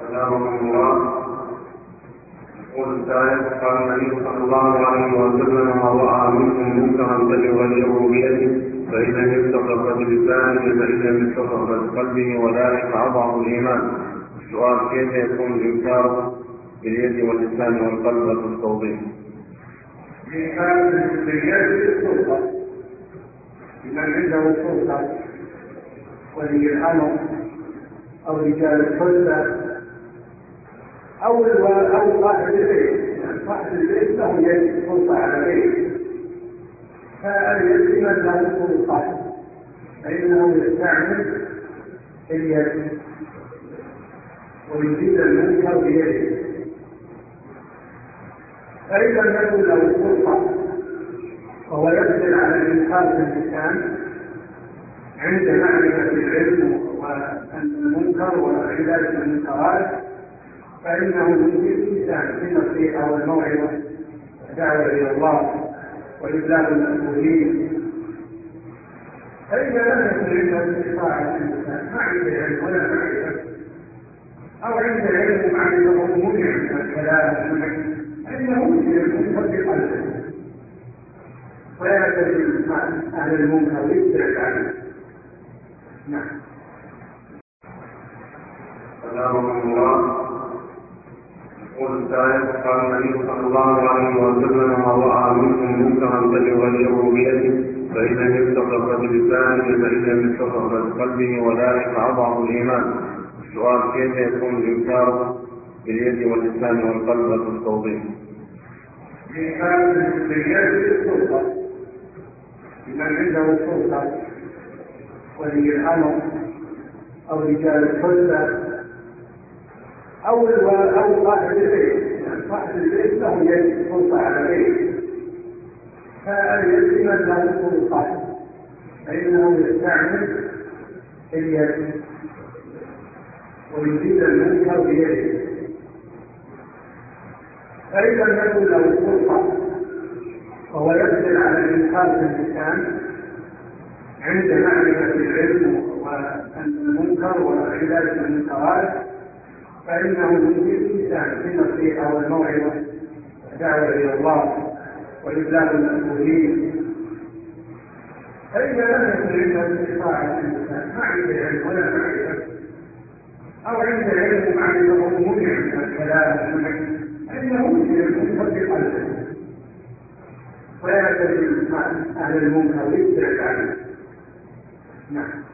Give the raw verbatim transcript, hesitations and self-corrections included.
أدامكم الله. يقول السائل: قال النبي صلى الله عليه وسلم: من رأى منكم منكرا فليغيره بيده، فإن لم يستطع فبلسانه، فإن لم يستطع فبقلبه، وذلك أضعف الإيمان. السؤال: كيف يكون الإنكار باليد واللسان والقلب في التوضيح؟ الإنكار باليد السلطة، لمن عنده السلطة ولي الأمر أو رجال السلطة أو أو صاحب البيت، يعني صاحب البيت له يد سلطة على البيت، فاليد من له سلطة فإنه يستعمل اليد ويزيد المنكر بيده. فإذا لم يكن له سلطة وهو يقدر على الإنكار باللسان عند معرفة العلم والمنكر وعلاج المنكرات، فإنه يجيب الإنسان في النصيحة والموعظة والدعوة إلى الله وإبلاغ المسؤولين. فإذا لم يكن عنده استطاعة الإنسان ما عنده علم ولا معرفة، أو عنده علم ومعرفة ومنع من الكلام ومنع، فإنه يجيب المنكر بقلبه ويعتزل مع أهل المنكر ويبتعد عنه. نعم. أدامكم الله. يقول السائل: قال النبي صلى الله عليه وسلم: من رأى منكم منكرا فليغيره بيده، فإن لم يستطع فبلسانه، فإن لم يستطع فبقلبه، وذلك أضعف الإيمان. السؤال: كيف يكون الإنكار باليد واللسان والقلب في التوضيح؟ الإنكار باليد السلطة، لمن عنده السلطة ولي الأمر أو رجال السلطة أو أو صاحب البيت، يعني صاحب البيت له يد سلطة على البيت، فاليد من له سلطة فإنه يستعمل اليد ويزيد المنكر بيده. فإذا لم يكن له سلطة وهو يقدر على الإنكار باللسان عند معرفة العلم والمنكر وعلاج المنكرات، فإنه يجيب الإنسان في النصيحة والموعظة والدعوة إلى الله وإبلاغ المسؤولين. فإذا لم يكن عنده استطاعة الإنسان ما عنده علم ولا معرفة، أو عنده علم ومعرفة ومنع من الكلام ومنع، فإنه يجيب المنكر بقلبه ويعتزل مع أهل المنكر ويبتعد عنه. نعم.